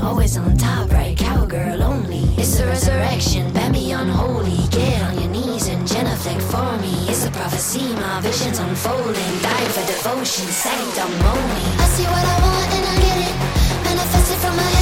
always on top, right? Cowgirl only. It's a resurrection, bet me unholy. Get on your knees and genuflect for me. It's a prophecy, my vision's unfolding. Die for devotion, sanctimony. I see what I want and I get it. Manifest it from my